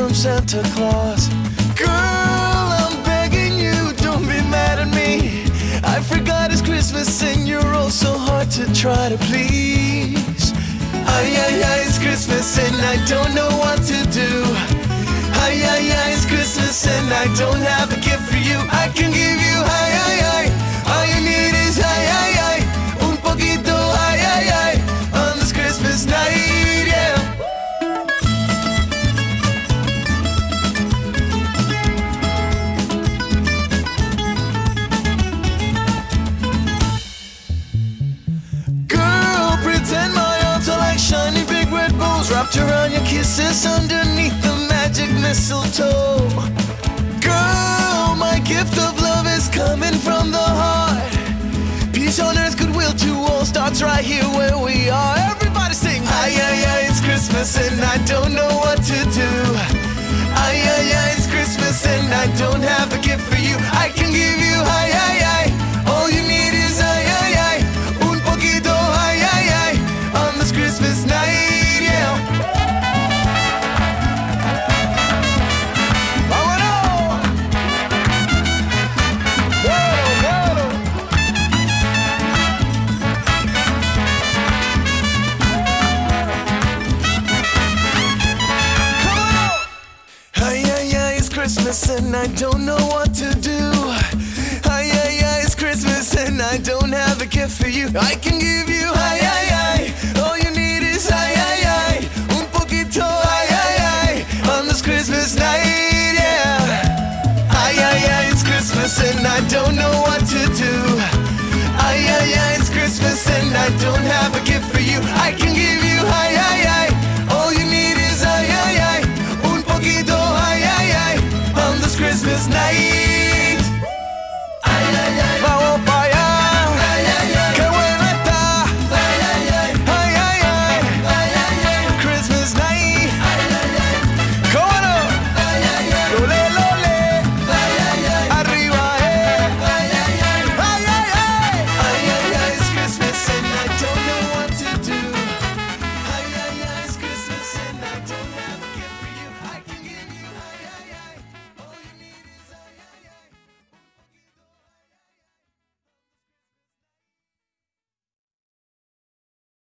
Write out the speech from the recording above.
from Santa Claus. Girl, I'm begging you, don't be mad at me. I forgot it's Christmas and you're all so hard to try to please. Ay, ay, ay, it's Christmas and I don't know what to do. Ay, ay, ay, it's Christmas and I don't have a gift for you. I can give you ay, ay, ay. All you need is ay, ay, ay. Un poquito ay, ay, ay. On this Christmas night, yeah. Girl, pretend my arms are like shiny big red balls wrapped around your kisses underneath the magic mistletoe. Girl, my gift of love is coming from the heart. Peace on earth, goodwill to all starts right here where we are. Everybody sing! Ay, ay, ay, it's Christmas and I don't know what to do. Ay, ay, ay, it's Christmas and I don't have a gift for you. I can give you ay, ay, ay. All you need is ay, ay, ay. Un poquito ay, ay, ay. On this Christmas night, yeah. Vámonos. Whoa, whoa. Ay, ay, ay, it's Christmas and I don't know what to do. Ay, ay, ay, it's Christmas and I don't have a gift for you. I can give you ay, ay, ay. All you need is ay, ay, ay. Un poquito ay, ay, ay. On this Christmas night, yeah. Ay, ay, ay, it's Christmas and I don't know what to do. Ay, ay, ay, it's Christmas and I don't have a gift.